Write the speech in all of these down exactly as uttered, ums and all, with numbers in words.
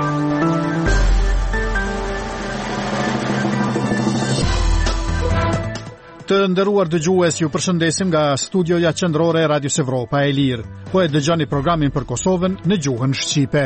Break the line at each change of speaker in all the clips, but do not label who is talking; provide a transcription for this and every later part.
Të nderuar dëgjues, ju përshëndesim nga studioja qendrore e Radios Evropa e Lirë. Po e dëgjoni programin për Kosovën në gjuhën shqipe.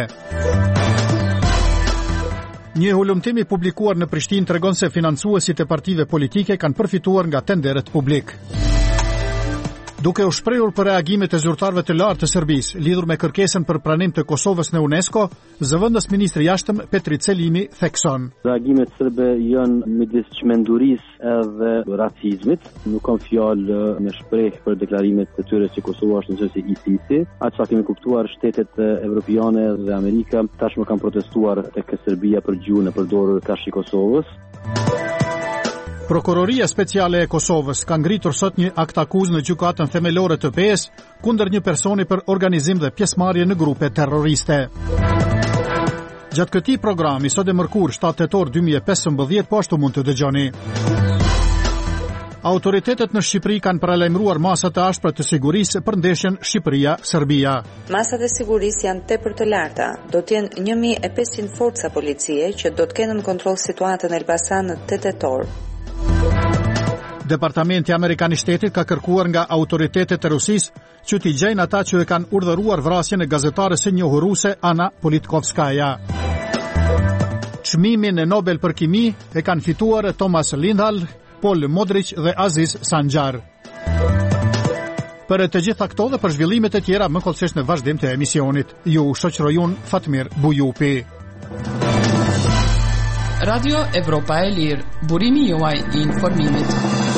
Një hulumtim i publikuar në Prishtinë tregon se financuesit e partive politike kanë përfituar nga tenderet publik. Duke u shprehur për reagimet e zyrtarëve të lartë të Serbisë lidhur me kërkesën për pranim të Kosovës në UNESCO, zëvendës ministri i jashtëm Petri Celimi thekson.
Reagimet serbe janë midis çmendurisë edhe racizmit, nuk kanë fjalë me shpreh për deklarimet e tyre se Kosova është në çështje I S I S-i. Atë sa kemi kuptuar, shtetet evropiane dhe Amerika tashmë kanë protestuar tek Serbia për gjuhën e përdorur kashë i Kosovës.
Prokuroria Speciale e Kosovës ka ngritur sot një akt akuzë në gjykatën themelore të P E S kundër një personi për organizim dhe pjesëmarrje në grupe terroriste. Gjatë këtij programi sot e mërkur shtatë tetor dy mijë e pesëmbëdhjetë po ashtu mund të dëgjoni. Autoritetet në Shqipëri kanë paralajmëruar masa të ashpra të sigurisë për ndeshjen Shqipëria-Serbia.
Masat e sigurisë janë tepër të larta. Do të jenë një mijë e pesëqind forca policie që do të kenë në kontroll situatën në Elbasan në tetë tetor.
Departamenti Amerikan i Shtetit ka kërkuar nga autoritetet e Rusisë që t'i gjejnë ata që e kanë urdhëruar vrasjen e gazetares së njohur ruse Ana Politkovskaja. Çmimin e Nobel për kimi e kanë fituar Thomas Lindahl, Paul Modric dhe Aziz Sanjar. Për të gjitha këto dhe për zhvillimet e tjera më kollësisht në vazhdim të emisionit. Ju shoqëroj unë Fatmir Bujupi.
Radio Evropa e Lirë, burimi juaj I informimit.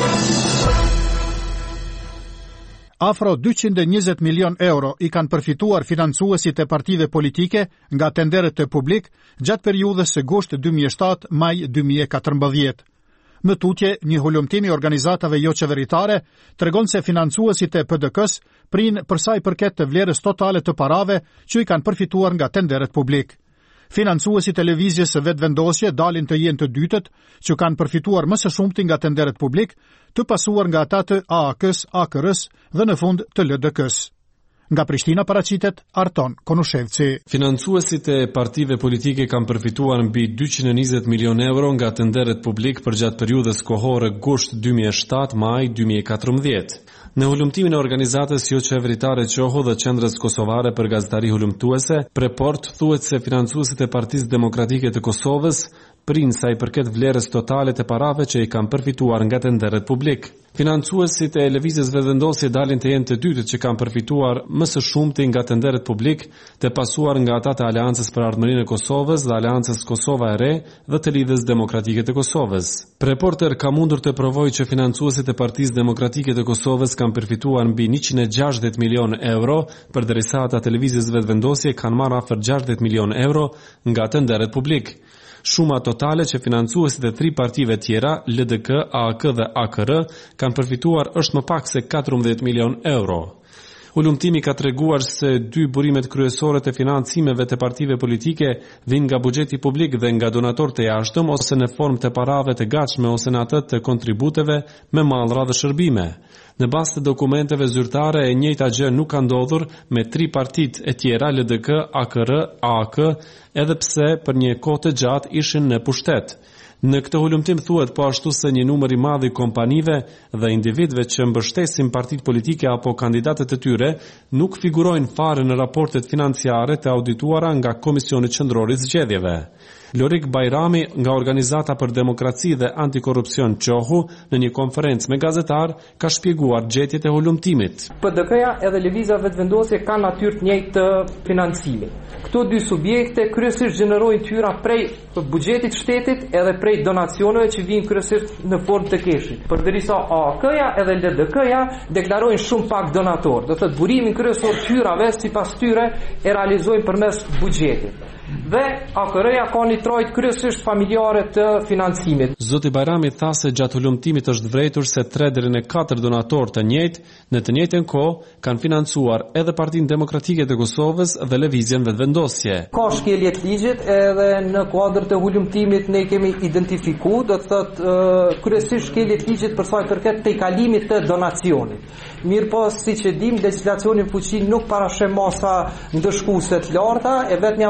Afro dyqind e njëzet milion euro i kanë përfituar financuesit e partive politike nga tenderet të publik gjatë periudhës së gusht dy mijë e shtatë maj dy mijë e katërmbëdhjetë. Më tutje, një hulumtim I organizatave jo qeveritare tregon se financuesit e P D K-s prinë për sa I përket të vlerës totale të parave që I kanë përfituar nga tenderet publik. Financuesit televizjes së vetëvendosje dalin të jenë të dytët që kanë përfituar më së shumti nga tenderet publik, të pasuar nga ata të A A K-s, A K R-s dhe në fund të L D K-s. Nga Prishtina paraqitet Arton Konushevci.
Financuesit e partive politike kanë përfituar mbi dyqind e njëzet milion euro nga tenderet publik për gjatë periudhës kohore gusht dy mijë e shtatë maj dy mijë e katërmbëdhjetë. Në hulumtimin e organizatës jo qeveritare Qoho dhe Qendrës Kosovare për gazetari hulumtuese, Preport thuhet se financuesit e Partisë Demokratike të Kosovës prinë sa I përket vlerës totale të parave që I kanë përfituar nga tenderet publik. Financuesit e lëvizjes vetëvendosje dalin të jenë të dytët që kanë përfituar më së shumti nga tenderet publik, të pasuar nga ata të Aleancës për Ardhmërinë e Kosovës dhe Aleancës Kosova e Re dhe të Lidhjes Demokratike të Kosovës. Reporter ka mundur të provojë që financuesit e Partisë Demokratike të Kosovës kanë përfituar mbi njëqind e gjashtëdhjetë milion euro, përderisa ata televizjes vetëvendosje kanë marrë afër gjashtëdhjetë milion euro nga tenderet publik. Shuma totale që financuesit e tri partive tjera, L D K, A A K dhe A K R, kanë përfituar është më pak se katërmbëdhjetë milion euro. Hulumtimi ka treguar se dy burimet kryesore të financimeve të partive politike vijnë nga buxheti publik dhe nga donatorë të jashtëm ose në formë të parave të gatshme ose në atë të kontributeve me mallra dhe shërbime. Në bazë të dokumenteve zyrtare e njëjta gjë nuk ka ndodhur me tri partitë e tjera L D K, A K R, A A K, edhe pse për një kohë të gjatë ishin në pushtet. Në këtë hulumtim thuhet po ashtu se një numër I madh I kompanive dhe individëve që mbështesin partitë politike apo kandidatët e tyre nuk figurojnë fare në raportet financiare të audituara nga Komisioni Qendror I Zgjedhjeve. Lorik Bajrami nga Organizata për Demokraci dhe Antikorrupsion Qohu në një konferencë me gazetar ka shpjeguar gjetjet e hulumtimit.
P D K-ja edhe lëvizja vetëvendosje kanë natyrë të njëjtë të financimit. Këto dy subjekte kryesisht gjenerojnë tyra prej buxhetit shtetit edhe prej donacioneve që vijnë kryesisht në formë të keshit. Përderisa A A K-ja edhe L D K-ja deklarojnë shumë pak donator. Do thotë burimin kryesor tyrave sipas tyre e realizojnë përmes buxhetit. Dhe A K R-ja ka një trajt kryesisht familjare të financimit.
Zoti Bajrami tha se gjatë hulumtimit është vërejtur se tre deri në katër donatorë të njëjtë në të njëjtën kohë kanë financuar edhe Partinë Demokratike të Kosovës dhe lëvizjen vetëvendosje.
Ka shkelje të ligjit edhe në kuadër të hulumtimit ne kemi identifikuar, do të thotë kryesisht shkelje të ligjit për sa i përket tejkalimit të donacionit. Mirë po, siç e dim, legislacioni fuqi nuk parashën masa ndëshkuese të larta, e vetmja masë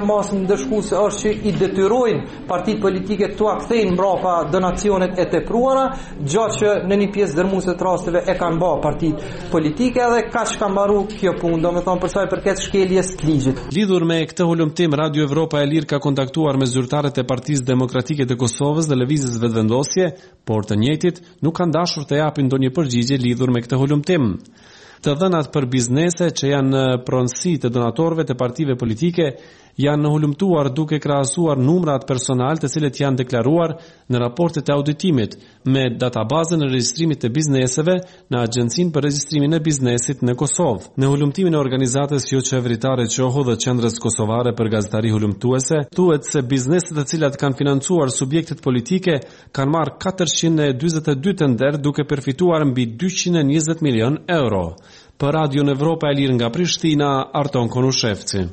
ndëshkuese është që i detyrojnë partitë politike t'u kthejnë mbrapa donacionet e tepruara, gjatë që në një pjesë dërmuese të rasteve e kanë bërë partitë politike dhe kaq ka mbaru kjo punë, domethënë për sa i përket shkeljes të ligjit.
Lidhur me këtë hulumtim, Radio Evropa e Lirë ka kontaktuar me zyrtarët e Partisë Demokratike të Kosovës dhe Lëvizjes Vetëvendosje, por të njëjtit nuk kanë dashur të japin ndonjë përgjigje lidhur me këtë hulumtim. Të dhënat për biznese që janë në pronësi të donatorëve të partive politike janë hulumtuar duke krahasuar numrat personal të cilët janë deklaruar në raportet e auditimit me databazën e regjistrimit të bizneseve në Agjencinë për Regjistrimin e Biznesit në Kosovë. Në hulumtimin e organizatës jo qeveritare Qoho dhe Qendrës Kosovare për Gazetari Hulumtuese, thuhet se bizneset të cilat kanë financuar subjektet politike kanë marrë katërqind e dyzet e dy tender duke përfituar mbi dyqind e njëzet milion euro. Për Radio Evropa e Lirë nga Prishtina, Arton Konushevci.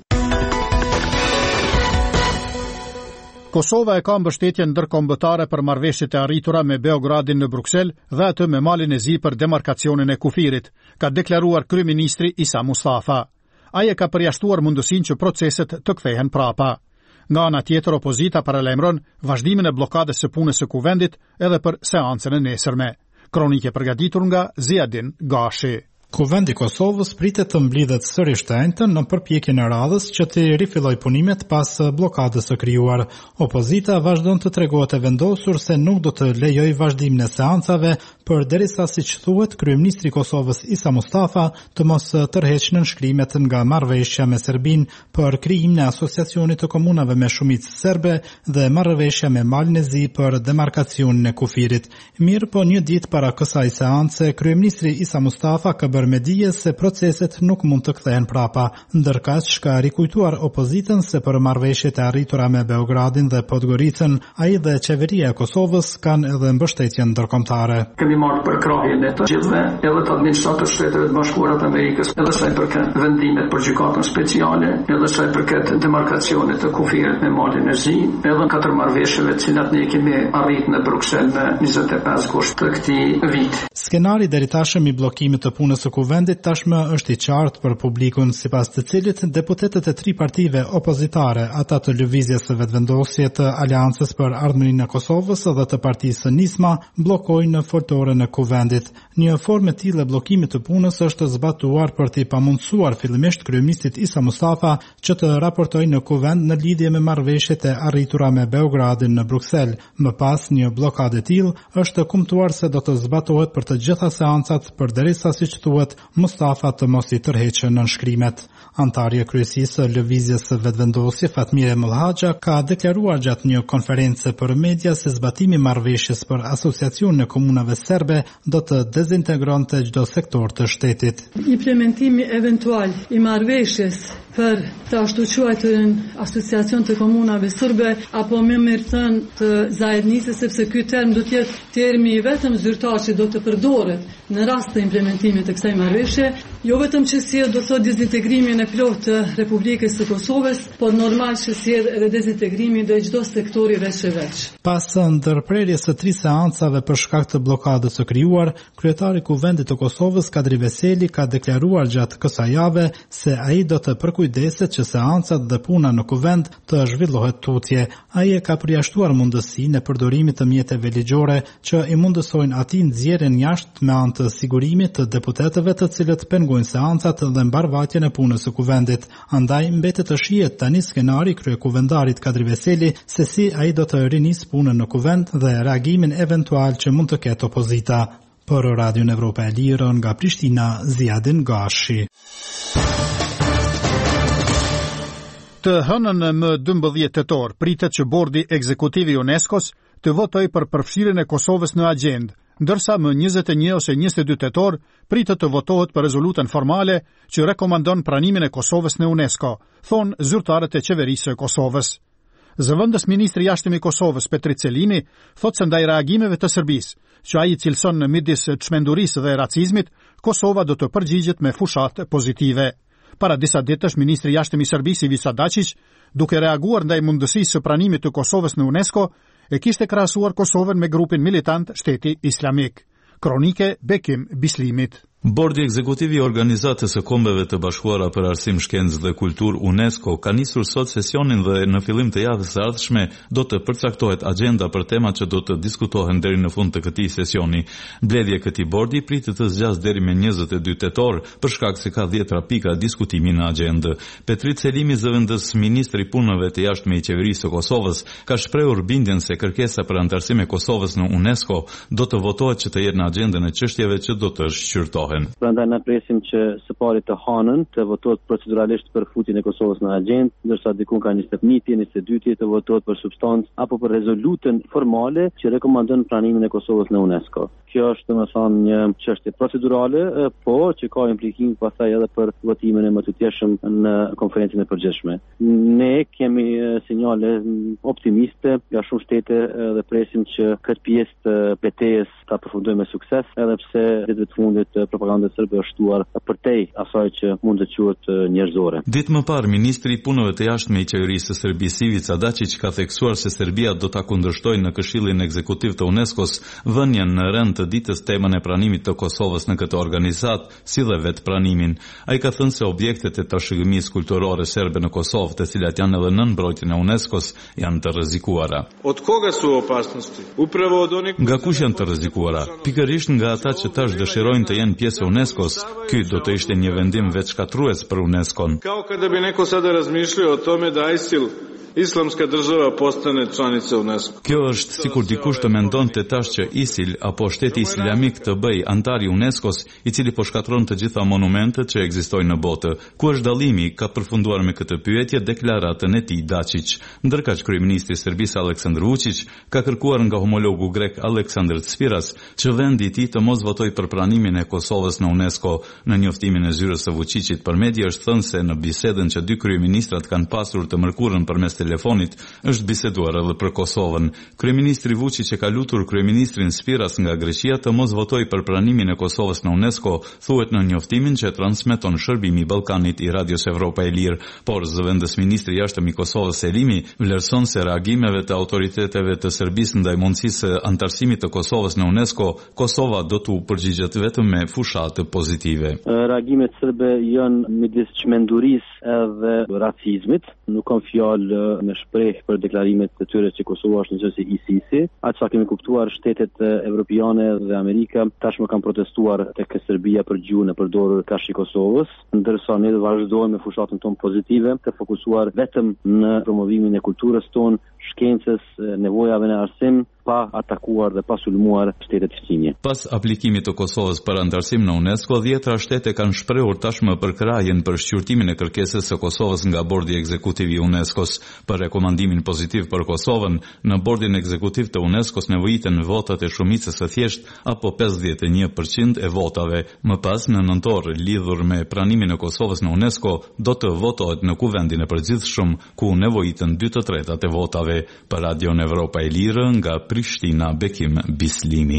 Kosova e ka mbështetje ndërkombëtare për marrëveshjet e arritura me Beogradin në Bruksel dhe atë me Malin e Zi për demarkacionin e kufirit, ka deklaruar kryeministri Isa Mustafa. Ai e ka përjashtuar mundësinë që proceset të kthehen prapa. Nga ana tjetër, opozita paralajmëron vazhdimin e bllokadës së punës së kuvendit edhe për seancën e nesërme. Kronike përgatitur nga Ziadin Gashi.
Kuvendi i Kosovës pritet të mblidhet sërish të enjtën në përpjekjen e radhës që të rifillojë punimet pas bllokadës së krijuar. Opozita vazhdon të tregohet e vendosur se nuk do të lejojë vazhdimin e seancave përderisa, siç thuhet, kryeministri i Kosovës Isa Mustafa të mos tërheqë nënshkrimet nga marrëveshja me Serbinë për krijimin e asociacionit të komunave me shumicë serbe dhe marrëveshja me Malin e Zi për demarkacionin e kufirit. Mirë po një ditë para kësaj seance, kryeministri Isa Mustafa ka me dije se proceset nuk mund të kthehen prapa, ndërkaq ka rikujtuar opozitën se për marrëveshjet e arritura me Beogradin dhe Podgoricën, ai dhe qeveria e Kosovës kanë edhe mbështetje ndërkombëtare.
Kemi marrë për krahjen e të gjithëve, edhe të administratës së Shtetit të Bashkuara të Amerikës, edhe sa i përket vendimet për gjykatën speciale, edhe sa i përket demarkacionit të kufirit me Malin e Zi, edhe katër marrëveshjeve të cilat ne kemi arritur në Bruksel në njëzet e pesë gusht të këtij viti.
Skenari deri tashmë i bllokimit të punës së kuvendit tashmë është i qartë për publikun, sipas të cilit deputetët e tri partive opozitare, ata të Lëvizjes së Vetëvendosje, të Aleancës për Ardhmërinë e Kosovës dhe të Partisë së Nisma bllokojnë foltorën e kuvendit. Një formë e tillë e bllokimit të punës është zbatuar për të pamundsuar fillimisht kryeministit Isa Mustafa që të raportojë në kuvend në lidhje me marrëveshjet e arritura me Beogradin në Bruksel. Më pas, një blokadë e tillë është kumtuar se do të zbatohet për të gjitha seancat përderisa, siç thuhet, Mustafa të mos i tërheqë nënshkrimet. Antarja e kryesisë së Lëvizjes së Vetëvendosje, Fatmire Mullhaxha, ka deklaruar gjatë një konference për media se zbatimi i marrëveshjes për asociacionin e komunave serbe do të dezintegronte çdo sektor të shtetit.
Implementimi eventual i marrëveshjes për të ashtu quajturën asociacion të komunave serbe apo më mirë thënë të zajednisë, sepse ky term do të jetë termi i vetëm zyrtar që do të përdoret në rast të implementimit të kësaj marrëveshje, jo vetëm që sjell do të thotë dezintegrimin e plotë të Republikës së Kosovës, por normal që sjell edhe dezintegrimin dhe çdo sektori veç e veç.
Pas ndërprerjes së tri seancave për shkak të bllokadës së krijuar, kryetari i Kuvendit të Kosovës Kadri Veseli ka deklaruar gjatë kësaj jave se ai do të përkujdeset që seancat dhe puna në kuvend të zhvillohet tutje. Ai e ka përjashtuar mundësinë e përdorimit të mjeteve ligjore që i mundësojnë atij nxjerrjen jashtë me anë të sigurimit të deputetëve të cilët pengojnë seancat dhe mbarvajtjen e punës së kuvendit. Andaj mbetet të shihet tani skenari kryekuvendarit Kadri Veseli se si ai do të rinis punën në kuvend dhe reagimin eventual që mund të ketë opozita. Për Radio Evropa e Lirë nga Prishtina, Ziadin Gashi.
Të hënën më dymbëdhjetë tetor pritet që bordi ekzekutiv i UNESCO-s të votojë për përfshirjen e Kosovës në agjendë, ndërsa më njëzet e një ose njëzet e dy tetor pritet të votohet për rezolutën formale që rekomandon pranimin e Kosovës në UNESCO, thonë zyrtarët e qeverisë së Kosovës. Zëvendës ministri i jashtëm i Kosovës Petri Celimi thotë se ndaj reagimeve të Serbisë, që ai cilson në midis çmendurisë dhe racizmit, Kosova do të përgjigjet me fushat pozitive. Para disa ditësh, ministri i jashtëm i Serbisë Ivica Dačić, duke reaguar ndaj mundësisë së pranimit të Kosovës në UNESCO, e kishte krahasuar Kosovën me grupin militant Shteti Islamik. Kronike Bekim Bislimit.
Bordi ekzekutiv i Organizatës së Kombeve të Bashkuara për Arsim, Shkencë dhe Kulturë UNESCO ka nisur sot sesionin dhe në fillim të javës së ardhshme do të përcaktohet agenda për temat që do të diskutohen deri në fund të këtij sesioni. Mbledhja e këtij bordi pritet të zgjasë deri më njëzet e dy tetor për shkak se ka dhjetra pika diskutimi në agjendë. Petrit Selimi, zëvendës ministri i punëve të jashtme i qeverisë së Kosovës, ka shprehur bindjen se kërkesa për antarësim e Kosovës në UNESCO do të votohet që të jetë në agjendën e çështjeve që do të shqyrtohen.
Prandaj na presim që së pari të hanën të votohet proceduralisht për futjen e Kosovës në agjendë, ndërsa diku ka njëzet e njëzet njëzet e dy të votohet për substancë apo për rezolutën formale që rekomandon pranimin e Kosovës në UNESCO. Kjo është domethënë një çështje procedurale, po që ka implikim pastaj edhe për votimin e mëtutjeshëm në konferencën e përgjithshme. Ne kemi sinjale optimiste nga shumë shtete dhe presim që këtë pjesë të betejës ta përfundojmë me sukses, edhe pse ditëve të fundit propaganda serbe është shtuar përtej asaj që mund të quhet njerëzore.
Ditë më parë, ministri i punëve të jashtme i qeverisë së Serbisë Ivica Dačić ka theksuar se Serbia do ta kundërshtojë në Këshillin Ekzekutiv të UNESCO-s vënien në rend të ditës temën e pranimit të Kosovës në këtë organizat, si dhe vetë pranimin. Ai ka thënë se objektet e trashëgimisë kulturore serbe në Kosovë, të cilat janë edhe nën mbrojtjen e UNESCO-s, janë të rrezikuara.
Od koga su opasnosti? Upravo od onih.
Nga kush janë të rrezikuara? Pikërisht nga ata që tash dëshirojnë të jenë pjesë e UNESCO-s. Ky do të ishte një vendim veçshkatrues për UNESCO-n.
Kao kada bi neko sada razmišljao o tome da ISIL Islamska država postane članica UNESCO.
Kjo është sikur dikush të mendonte tash që ISIL apo shteti islamik të bëj antar i UNESCO-s, i cili po shkatron të gjitha monumentet që ekzistojnë në botë. Ku është dallimi? Ka përfunduar me këtë pyetje deklaratën e tij Dačić. Ndërkaq kryeministri i Serbisë Aleksandar Vučić ka kërkuar nga homologu grek Aleksandar Tsipras që vendi i tij të mos votojë për pranimin e Kosovës në UNESCO. Në njoftimin e zyrës së Vučićit për media është thënë se në bisedën që dy kryeministrat kanë pasur të mërkurën përmes telefonit është biseduar edhe për Kosovën. Kryeministri Vučić e ka lutur kryeministrin Spiras nga Greqia të mos votojë për pranimin e Kosovës në UNESCO, thuhet në njoftimin që transmeton Shërbimi i Ballkanit i Radios Evropa e Lirë, por zëvendës ministri i jashtëm i Kosovës Selimi vlerëson se reagimeve të autoriteteve të Serbisë ndaj mundësisë së antarësimit të Kosovës në UNESCO, Kosova do t'u përgjigjet vetëm me fushatë pozitive.
Reagimet serbe janë midis çmendurisë edhe racizmit, nuk kanë fjalë me shpreh për deklarimet të tyre që Kosova është nëse I S I S-i. Atë sa kemi kuptuar, shtetet evropiane dhe Amerika tashmë kanë protestuar tek Serbia për gjuhën e përdorur kashi Kosovës, ndërsa ne vazhdojmë me fushatën tonë pozitive të fokusuar vetëm në promovimin e kulturës tonë, shkencës, nevojave në arsim, pa atakuar dhe pa sulmuar shtetet fqinje.
Pas aplikimit të Kosovës për antarësim në UNESCO, dhjetra shtete kanë shprehur tashmë përkrajen për shqyrtimin e kërkesës së Kosovës nga Bordi Ekzekutiv i UNESCO-s. Për rekomandimin pozitiv për Kosovën, në Bordin Ekzekutiv të UNESCO-s nevojiten votat e shumicës së thjesht apo pesëdhjetë e një përqind e votave. Më pas, në nëntor, lidhur me pranimin e Kosovës në UNESCO, do të votohet në Kuvendin e Përgjithshëm, ku nevojiten dy të tretat e votave. Për Radion Evropa e Lirë, nga Prishtina, Bekim Bislimi.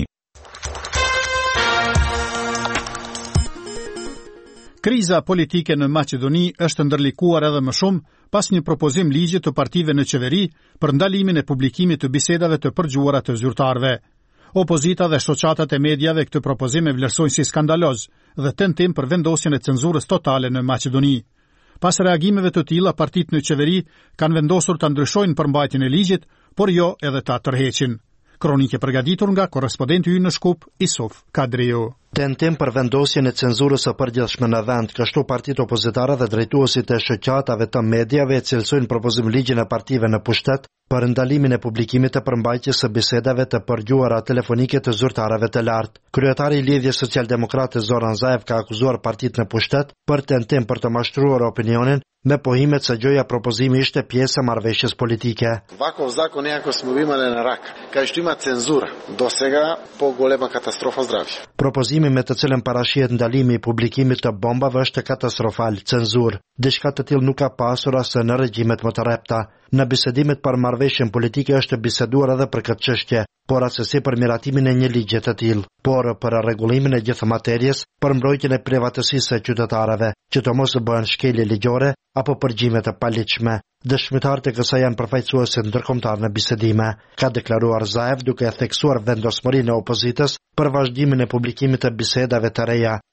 Kriza politike në Maqedoni është ndërlikuar edhe më shumë pas një propozim ligji të partive në qeveri për ndalimin e publikimit të bisedave të përgjuara të zyrtarëve. Opozita dhe shoqatat e mediave këtë propozim e vlerësojnë si skandaloz dhe tentim për vendosjen e cenzurës totale në Maqedoni. Pas reagimeve të tilla, partitë në qeveri kanë vendosur të ndryshojnë përmbajtjen e ligjit, por jo edhe ta tërheqin. Kronike përgatitur nga korrespondenti ynë në Shkup, Isuf Kadriu.
Tentim për vendosjen e cenzurës së përgjithshme në vend, kështu partitë opozitare dhe drejtuesit e shoqatave të mediave e cilësojnë propozim ligjin e partive në pushtet për ndalimin e publikimit të përmbajtjes së bisedave të përgjuara telefonike të zyrtarëve të lartë. Kryetari i Lidhjes Socialdemokrate Zoran Zaev ka akuzuar partitë në pushtet për tentim për të mashtruar opinionin me pohimet se gjoja propozimi ishte pjesë e marrëveshjes politike.
Vakov zakon iako smo imali na rak, kao što ima cenzura, do сега po golema katastrofa zdravja.
Propozimi me të cilën parashihet ndalimi i publikimit të bombave është katastrofal, cenzur. Diçka të tillë nuk ka pasur as në regjimet më të repta. Në bisedimet për marrëveshjen politike është biseduar edhe për këtë çështje, por asesi për miratimin e një ligje të tillë, por për rregullimin e gjithë materjes, për mbrojtjen e privatësisë së qytetarëve, që të mos bëhen shkelje ligjore apo përgjime të paligjshme. Dëshmitarët e kësaj janë përfaqësuesit ndërkombëtar në bisedime, ka deklaruar Zaev duke theksuar vendosmërinë e opozitës për vazhdimin e publikimit të bisedave të reja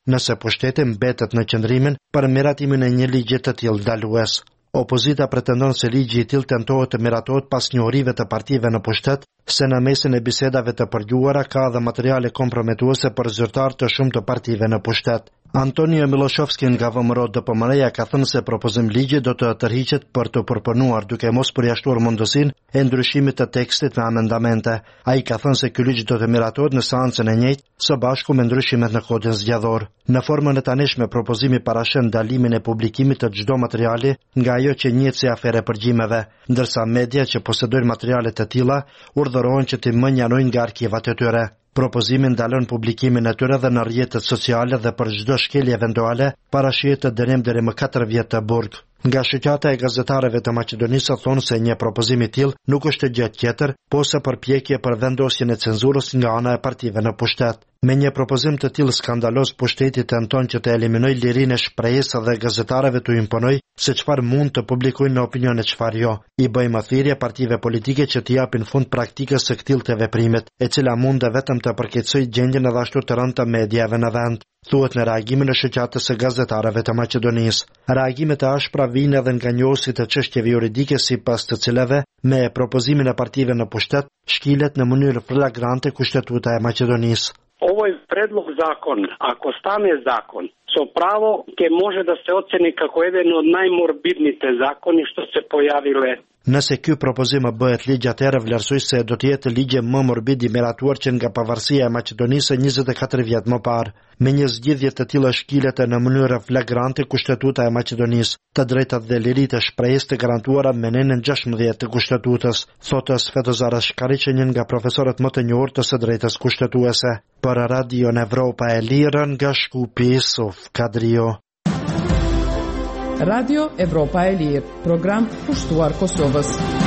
nëse pushteti mbetet në qëndrimin për miratimin e një ligji të tillë ndalues. Opozita pretendon se ligji i tillë tentohet të miratohet pas njohurive të partive në pushtet, se në mesin e bisedave të përgjuara ka dhe materiale kompromituese për zyrtar të shumë të partive në pushtet. Antonio Miloshovski nga V M R O D P M R-ja ka thënë se propozim ligji do të tërhiqet për të përpunuar duke mos përjashtuar mundësinë e ndryshimit të tekstit me amendamente. Ai ka thënë se ky ligj do të miratohet në seancën e njëjtë së bashku me ndryshimet në kodin zgjedhor. Në formën e tanishme propozimi parashën ndalimin e publikimit të çdo materiali nga ajo që njihet si afere përgjimeve, ndërsa media që posedojnë materiale të tilla urdhërohen që të mënjanojnë nga arkivat e tyre. Propozimi ndalon publikimin e tyre dhe në rrjetet sociale dhe për çdo shkelje eventuale parashihet të dënim deri më katër vjet të burg. Nga shoqata e gazetarëve të Maqedonisë thonë se një propozim i tillë nuk është gjë tjetër, po se përpjekje për vendosjen e cenzurës nga ana e partive në pushtet. Me një propozim të tillë skandalos, pushteti tenton që të eliminojë lirinë e shprehjes dhe gazetarëve të imponojë se çfarë mund të publikojnë në opinion e çfarë jo. I bëjmë thirrje partive politike që të japin fund praktikës së këtij të veprimit, e cila mund vetëm të përkeqësojë gjendjen edhe ashtu të rëndë të mediave në vend, thuhet në reagimin e shoqatës së gazetarëve të Maqedonisë. Reagimet e ashpra vijnë edhe nga njohësit të çështjeve juridike sipas të cilave me propozimin e partive në pushtet shkilet në mënyrë flagrante Kushtetuta e Maqedonisë.
Овој предлог закон, ако стане закон, со право ќе може да се оцени како еден од најморбидните закони што се појавиле.
Nëse ky propozim bëhet ligj, atëherë vlerësoj se do të jetë ligji më morbid i miratuar që nga pavarësia e Maqedonisë njëzet e katër vjet më parë. Me një zgjidhje të tillë shkilet në mënyrë flagrante Kushtetuta e Maqedonisë, të drejtat dhe liritë e shprehjes të garantuara me nenën gjashtëmbëdhjetë të Kushtetutës, thotë Svetozar Shkariqi, një nga profesorët më të njohur të së drejtës kushtetuese. Për Radio Evropa e Lirë nga Shkupi, Suf Kadrio.
Radio Evropa e Lirë, program pushtuar Kosovës.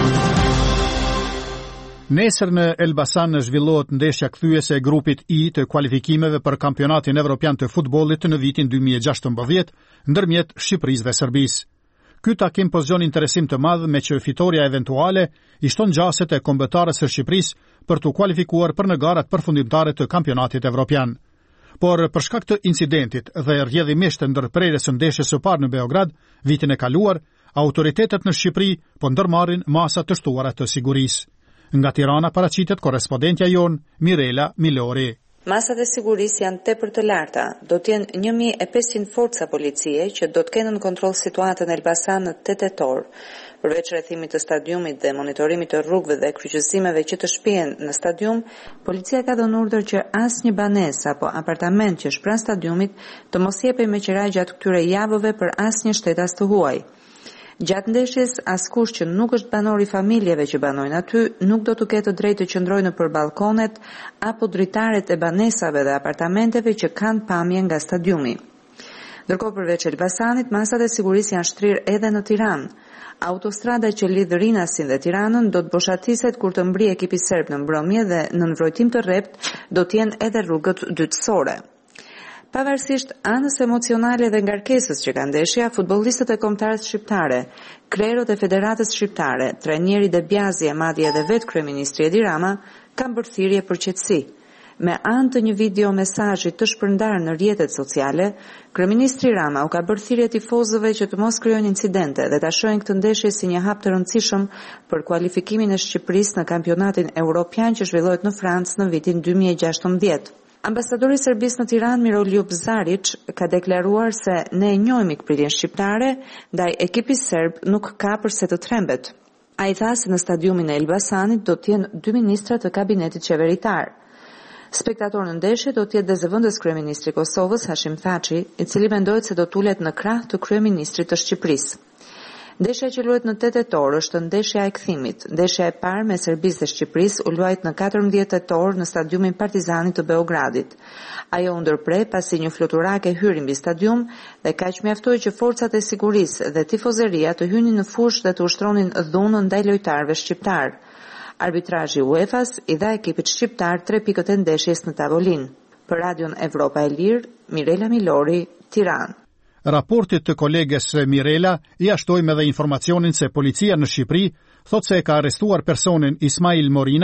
Nesër në Elbasan zhvillohet ndeshja kthyese e grupit I të kualifikimeve për kampionatin evropian të futbollit në vitin dy mijë e gjashtëmbëdhjetë ndërmjet Shqipërisë dhe Serbisë. Ky takim po zgjon interesim të madh me që fitoria eventuale i shton gjaset e kombëtarës së Shqipërisë për të kualifikuar për në garat përfundimtare të kampionatit evropian. Por për shkak të incidentit dhe rrjedhimisht të ndërprerjes së ndeshjes së parë në Beograd vitin e kaluar, autoritetet në Shqipëri po ndërmarrin masa të shtuara të sigurisë. Nga Tirana paraqitet korrespondentja jon Mirela Milori.
Masat e sigurisë janë tepër të larta. Do të jenë një mijë e pesëqind forca policie që do të kenë në kontroll situatën e Elbasan në tetë tetor. Përveç rrethimit të stadiumit dhe monitorimit të rrugëve dhe kryqëzimeve që të shpihen në stadium, policia ka dhënë urdhër që asnjë banesë apo apartament që është pranë stadiumit të mos jepej me qiraj gjatë këtyre javëve për asnjë shtetas të huaj. Gjatë ndeshjes, askush që nuk është banor i familjeve që banojnë aty nuk do të ketë drejtë të qëndrojë nëpër balkonet apo dritaret e banesave dhe apartamenteve që kanë pamje nga stadiumi. Ndërkohë, përveç Elbasanit, masat e sigurisë janë shtrirë edhe në Tiranë. Autostrada që lidh Rinasin dhe Tiranën do të boshatiset kur të mbri ekipi serb në mbrëmje dhe në nënvrojtim të rrept do të jenë edhe rrugët dytësore. Pavarësisht anës emocionale dhe ngarkesës që ka ndeshja, futbollistët e kombëtarës shqiptare, krerët e Federatës Shqiptare, trajneri Debjazi, madje edhe vetë kryeministri Edi Rama, kanë bërë thirrje për qetësi. Me anë të një video mesazhi të shpërndarë në rrjetet sociale, kryeministri Rama u ka bërë thirrje tifozëve që të mos krijojnë incidente dhe ta shohin këtë ndeshje si një hap të rëndësishëm për kualifikimin e Shqipërisë në kampionatin evropian që zhvillohet në Francë në vitin dy mijë e gjashtëmbëdhjetë. Ambasadori i Serbisë në Tiranë, Miroljub Zarić, ka deklaruar se ne e njohim ikpritjen shqiptare, ndaj ekipit serb nuk ka përse të trembet. Ai tha se në stadiumin e Elbasanit do të jenë dy ministra të kabinetit qeveritar. Spektator në ndeshje do të jetë dhe zëvendës kryeministri i Kosovës, Hashim Thaçi, i cili mendohet se do të ulet në krah të kryeministrit të Shqipërisë. Ndeshja që luhet në tetë tetor është ndeshja e kthimit. Ndeshja e parë me Serbisë dhe Shqipërisë u luajt në katërmbëdhjetë tetor në stadiumin Partizanit të Beogradit. Ajo u ndërprej pasi një fluturake hyri mbi stadium dhe kaq mjaftoi që forcat e sigurisë dhe tifozeria të hynin në fushë dhe të ushtronin dhunën ndaj lojtarëve shqiptar. Arbitrazhi UEFA-s i dha ekipit shqiptar tre pikët e ndeshjes në tavolinë. Për Radion Evropa e Lirë, Mirela Milori, Tiranë.
Raportit të koleges Mirela i ashtojmë edhe informacionin se policia në Shqipëri thot se e ka arrestuar personin Ismail Morinaj,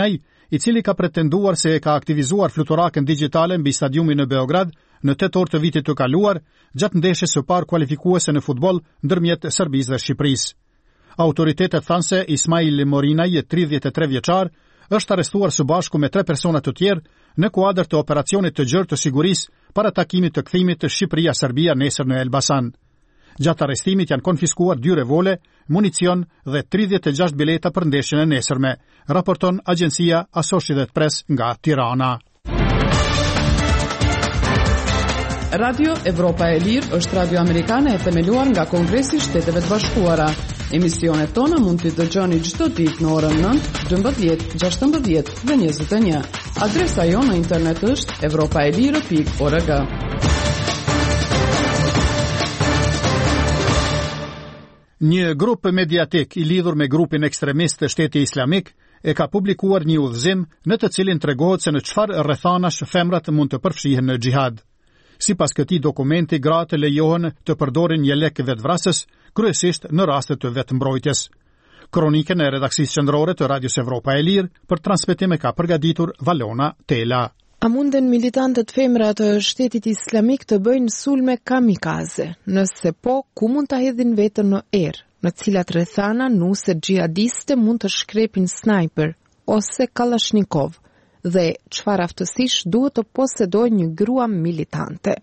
i cili ka pretenduar se e ka aktivizuar fluturakën digjitale mbi stadiumin në Beograd në tetor të vitit të kaluar, gjatë ndeshjes së parë kualifikuese në futboll ndërmjet Serbisë dhe Shqipërisë. Autoritetet thanë se Ismail Morinaj, tridhjetë e tre vjeçar, është arrestuar së bashku me tre persona të tjerë në kuadër të operacionit të gjerë të sigurisë para takimit të kthimit të Shqipëria-Serbia nesër në Elbasan. Gjatë arrestimit janë konfiskuar dy revole, municion dhe tridhjetë e gjashtë bileta për ndeshjen e nesërme, raporton agjencia Associated Press nga Tirana.
Radio Evropa e Lirë është radio amerikane e themeluar nga Kongresi i Shteteve të Bashkuara. Emisionet tona mund t'i dëgjoni çdo ditë në orën nëntë, dymbëdhjetë, gjashtëmbëdhjetë dhe njëzet e një. Adresa jo në internet është evropaelire pikë org.
Një grup mediatik i lidhur me grupin ekstremist të Shteti Islamik e ka publikuar një udhëzim në të cilin tregohet se në çfarë rrethanash femrat mund të përfshihen në xhihad. Sipas këtij dokumenti, gratë lejohen të përdorin jelek vetvrasës, kryesisht në raste të vetmbrojtjes. Kronikën e redaksisë qendrore të Radios Evropa e Lirë për transmetim e ka përgatitur Valona Tela.
A munden militantët femra të Shtetit Islamik të bëjnë sulme kamikaze? Nëse po, ku mund ta hedhin veten në erë, në cilat rrethana nuse xhihadiste mund të shkrepin sniper ose kalashnikov? Dhe çfarë aftësish duhet të posedojë një grua militante?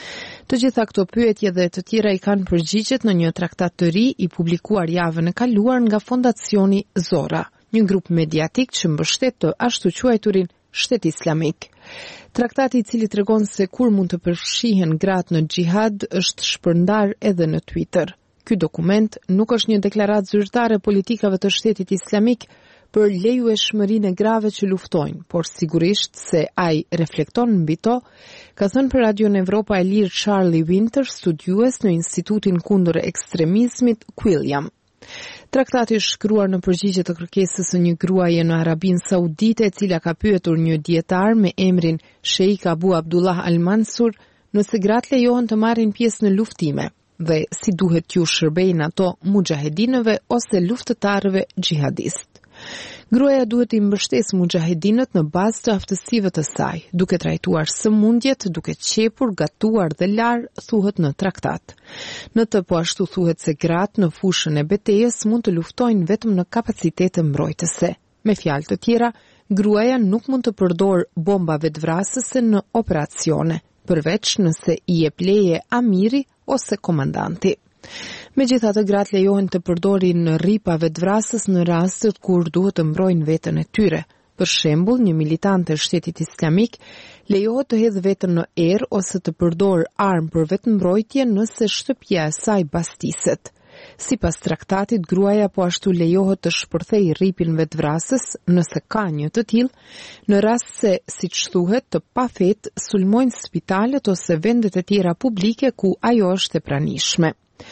Të gjitha këto pyetje dhe të tjera i kanë përgjigjet në një traktat të ri i publikuar javën e kaluar nga Fondacioni Zora, një grup mediatik që mbështet të ashtu quajturin Shtet Islamik. Traktati i cili tregon se kur mund të përfshihen gratë në xhihad është shpërndar edhe në Twitter. Ky dokument nuk është një deklaratë zyrtare politikave të Shtetit Islamik për lejueshmërinë e grave që luftojnë, por sigurisht se ai reflekton mbi to, ka thënë për Radio Evropa e Lirë Charlie Winter, studiues në Institutin kundër ekstremizmit Quilliam. Traktati është shkruar në përgjigje të kërkesës së një gruaje në Arabinë Saudite, e cila ka pyetur një dietar me emrin Sheikh Abu Abdullah Al-Mansur nëse gratë lejohen të marrin pjesë në luftime dhe si duhet t'ju shërbejnë ato mujahedinëve ose luftëtarëve xhihadist. Gruaja duhet i mbështesë mujahedinët në bazë të aftësive të saj, duke trajtuar sëmundjet, duke qepur, gatuar dhe lar, thuhet në traktat. Në të po ashtu thuhet se gratë në fushën e betejës mund të luftojnë vetëm në kapacitete mbrojtëse. Me fjalë të tjera, gruaja nuk mund të përdor bomba vetvrasëse në operacione, përveç nëse i jep leje amiri ose komandanti. Megjithatë, gratë lejohen të përdorin rripa vetvrasës në rastet kur duhet të mbrojnë veten e tyre. Për shembull, një militant e Shtetit Islamik lejohet të hedhë veten në erë ose të përdor armë për vetmbrojtje nëse shtëpia e saj bastiset. Sipas traktatit, gruaja po ashtu lejohet të shpërthejë rripin vetvrasës nëse ka një të tillë, në rast se, siç thuhet, të pafet sulmojnë spitalet ose vendet e tjera publike ku ajo është e pranishme.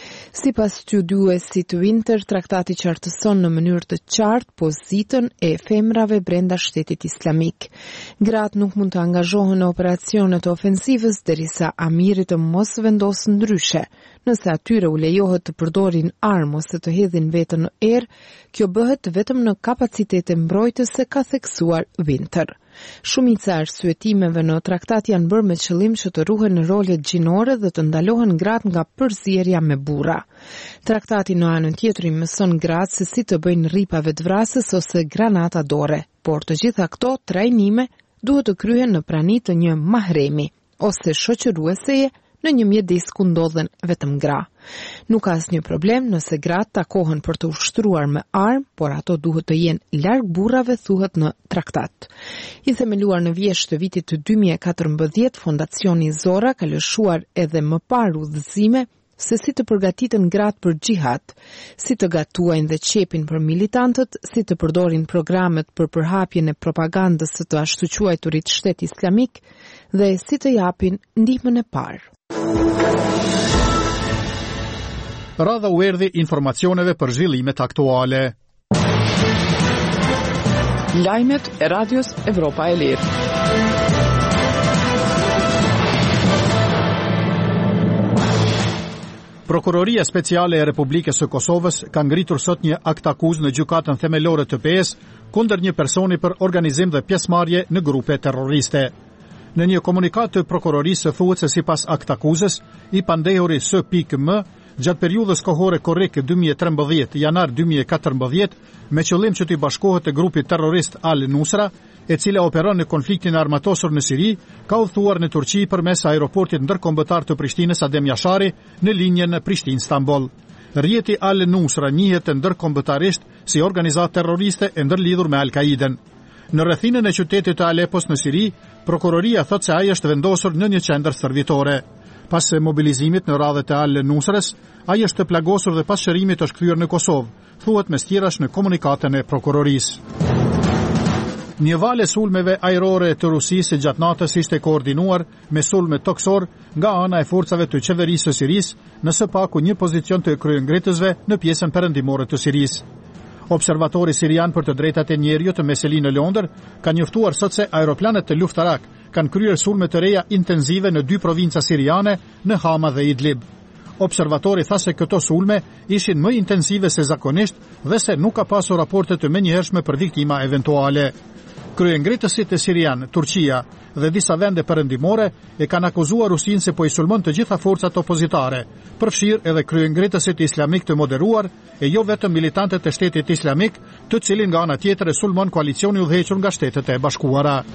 Sipas studiuesit Winter, traktati qartëson në mënyrë të qartë pozitën e femrave brenda Shtetit Islamik. Gratë nuk mund të angazhohen në operacionet ofensivës derisa amiri të mos vendosë ndryshe. Nëse atyre u lejohet të përdorin armë ose të hedhin veten në erë, kjo bëhet vetëm në kapacitete mbrojtëse, ka theksuar Winter. Shumica e arsyetimeve në traktat janë bërë me qëllim që të ruhen rolet gjinore dhe të ndalohen gratë nga përzierja me burra. Traktati në anën tjetër i mëson gratë se si të bëjnë rripa vetvrasës ose granata dore, por të gjitha këto trajnime duhet të kryhen në prani të një mahremi ose shoqërueseje në një mjedis ku ndodhen vetëm gra. Nuk ka asnjë problem nëse gratë takohen për të ushtruar me armë, por ato duhet të jenë larg burrave, thuhet në traktat. I themeluar në vjesht të vitit të dy mijë e katërmbëdhjetë, Fondacioni Zora ka lëshuar edhe më parë udhëzime se si të përgatiten gratë për xhihad, si të gatuajnë dhe qepin për militantët, si të përdorin programet për përhapjen e propagandës së të ashtu quajturit Shtet Islamik dhe si të japin ndihmën e parë.
Radha u erdhi informacioneve për zhvillimet aktuale.
Lajmet e Radios Evropa e Lirë.
Prokuroria Speciale e Republikës së Kosovës ka ngritur sot një akt akuzë në gjykatën themelore të P E-s kundër një personi për organizim dhe pjesëmarrje në grupe terroriste. Në një komunikat të prokurorisë thuhet se sipas akt akuzës, i pandehuri S P M gjatë periudhës kohore korrike dy mijë e trembëdhjetë janar dy mijë e katërmbëdhjetë me qëllim që të bashkohet te grupi terrorist Al-Nusra, e cila operon në konfliktin armatosur në Siri, ka udhëtuar në Turqi përmes aeroportit ndërkombëtar të Prishtinës Adem Jashari në linjën Prishtinë-Stamboll. Rrjeti Al-Nusra njihet ndërkombëtarisht si organizatë terroriste e ndërlidhur me Al-Qaiden. Në rrethinën e qytetit të Alepos në Siri, prokuroria thotë se ai është vendosur në një qendër servitore. Pas mobilizimit në radhët e Al-Nusrës, ai është plagosur dhe pas shërimit është kthyer në Kosovë, thuhet mes tjerash në komunikatën e prokurorisë. Një valë sulmeve ajrore të Rusisë gjatë natës ishte koordinuar me sulme toksor nga ana e forcave të qeverisë së Sirisë në së paku një pozicion të kryengritësve në pjesën perëndimore të Sirisë. Observatori sirian për të drejtat e njerëzit të Meseli në Londër ka njoftuar sot se aeroplanet të luftarak kanë kryer sulme të reja intensive në dy provinca siriane, në Hama dhe Idlib. Observatori tha se këto sulme ishin më intensive se zakonisht dhe se nuk ka pasur raporte të menjëhershme për viktima eventuale. Kryengritësit e Sirian, Turqia dhe disa vende perëndimore e kanë akuzuar Rusinë se po i sulmon të gjitha forcat opozitare, përfshirë edhe kryengritësit islamik të moderuar e jo vetëm militantët e Shtetit Islamik, të cilin nga ana tjetër e sulmon koalicioni udhëhequr nga Shtetet e Bashkuara.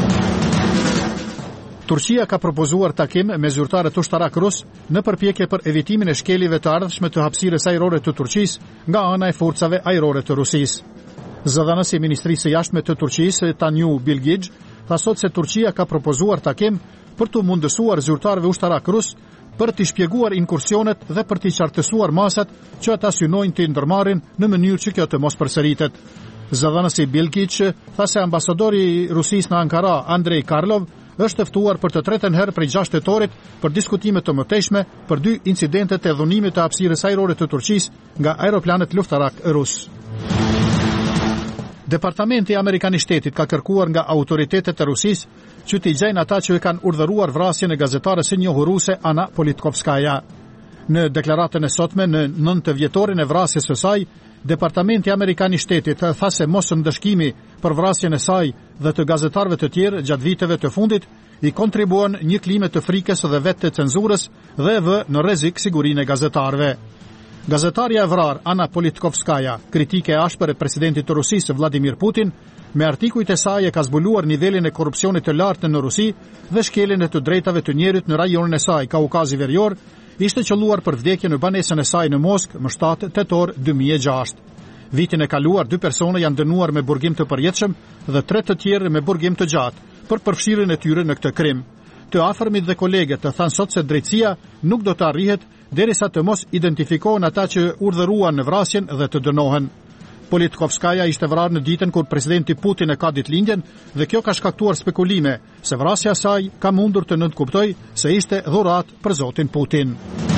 Turqia ka propozuar takim me zyrtarët ushtarak rus në përpjekje për evitimin e shkelive të ardhshme të hapësirës ajrore të Turqisë nga ana e forcave ajrore të Rusisë. Zëdhënësi i Ministrisë së Jashtme të Turqisë, Tanju Bilgij, tha sot se Turqia ka propozuar takim për të mundësuar zyrtarëve ushtarak rus për të shpjeguar inkursionet dhe për të qartësuar masat që ata synojnë të ndërmarrin në mënyrë që kjo të mos përsëritet. Zëdhënësi Bilgij tha se ambasadori i Rusisë në Ankara, Andrei Karlov, është ftuar për të tretën herë prej gjashtë tetorit për diskutime të mëtejshme për dy incidentet e dhunimit të hapësirës ajrore të Turqisë nga aeroplanet luftarak rus. Departamenti Amerikan i Shtetit ka kërkuar nga autoritetet e Rusisë që t'i gjejnë ata që e kanë urdhëruar vrasjen e gazetares së njohur ruse Ana Politkovskaja. Në deklaratën e sotme në nëntë vjetorin e vrasjes së saj, Departamenti Amerikan i Shtetit tha se mos ndëshkimi për vrasjen e saj dhe të gazetarëve të tjerë gjatë viteve të fundit i kontribuon një klime të frikës dhe vetë të cenzurës dhe vë në rrezik sigurinë e gazetarëve. Gazetarja e vrarë Ana Politkovskaja, kritike e ashpër e presidentit të Rusisë Vladimir Putin, me artikujt e saj e ka zbuluar nivelin e korrupsionit të lartë në Rusi dhe shkeljen e të drejtave të njerit në rajonin e saj Kaukazi Verior, ishte qelluar për vdekje në banesën e saj në Moskë më shtatë tetor dy mijë e gjashtë. Vitin e kaluar dy persona janë dënuar me burgim të përjetshëm dhe tre të tjerë me burgim të gjatë për përfshirjen e tyre në këtë krim. Të afërmit dhe kolegët të thanë sot se drejtësia nuk do të arrihet derisa të mos identifikohen ata që urdhëruan në vrasjen dhe të dënohen. Politkovskaja ishte vrarë në ditën kur presidenti Putin e ka ditëlindjen dhe kjo ka shkaktuar spekulime se vrasja e saj ka mundur të nënkuptoj se ishte dhuratë për zotin Putin.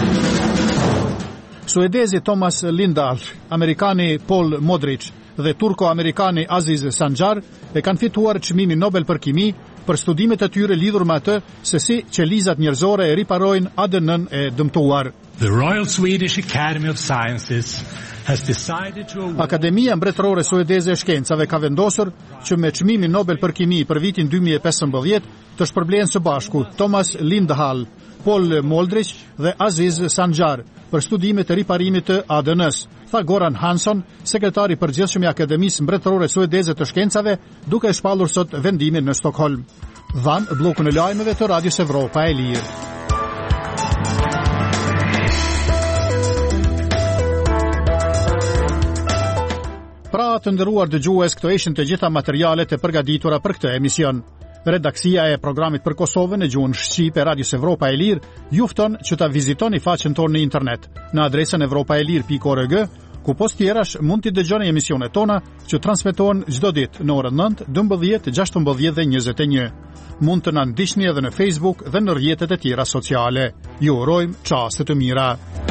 Suedezi Thomas Lindahl, amerikani Paul Modric dhe turko-amerikani Aziz Sancar e kanë fituar çmimin Nobel për kimi për studimet e tyre lidhur me atë se si qelizat njerëzore e riparojnë A D N-n e dëmtuar.
The Royal Swedish Academy of Sciences has decided to award...
Akademia Mbretërore Suedeze e Shkencave ka vendosur që me çmimin Nobel për kimi për vitin dy mijë e pesëmbëdhjetë të shpërblen së bashku Thomas Lindahl, Paul Modric dhe Aziz Sancar për studimet e riparimit të A D N-s, tha Goran Hansson, sekretari i përgjithshëm i Akademisë Mbretërore Suedeze të Shkencave, duke shpallur sot vendimin në Stockholm. Dhan bllokun e lajmeve të Radios Evropa e Lirë. Pra të nderuar dëgjues, këto ishin të gjitha materialet e përgatitura për këtë emision. Redaksia e programit për Kosovën e gjuhën shqipe Radios Evropa e Lirë ju fton që ta vizitoni faqen tonë në internet në adresën evropaelir pikë org, ku post tjerash mund t'i dëgjoni emisionet tona që transmetohen çdo ditë në orën nëntë, dymbëdhjetë, gjashtëmbëdhjetë dhe njëzet e një. Mund të na ndiqni edhe në Facebook dhe në rrjetet e tjera sociale. Ju urojmë çaste të mira.